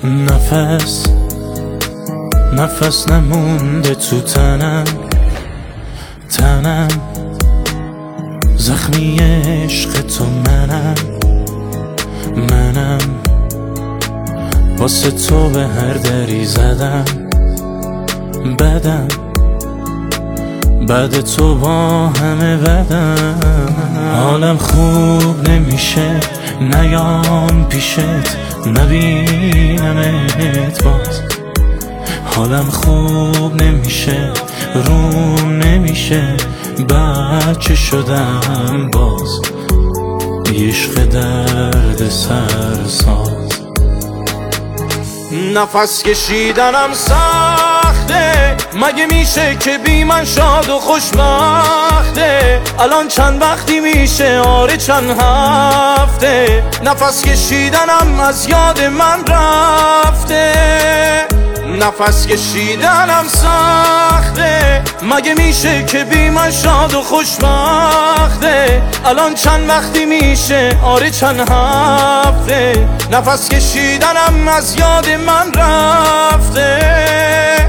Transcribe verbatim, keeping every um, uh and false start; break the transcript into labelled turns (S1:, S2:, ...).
S1: نفس نفس نمونده تو تنم تنم زخمی عشق تو منم منم واسه تو به هر دری زدم بدم بعد تو با همه بدم حالم خوب نمیشه نیام پیشت نبینمت باز حالم خوب نمیشه روم نمیشه بچه شدم باز عشق درد سرساز نفس کشیدنم سخته مگه میشه که بی من شاد و خوشبخته الان چند وقتی میشه آره چند هفته نفس کشیدنم از یاد من رفته نفس کشیدنم سخته مگه میشه که بی من شاد و خوشبخته الان چند وقتی میشه آره چند هفته نفس کشیدنم از یاد من رفته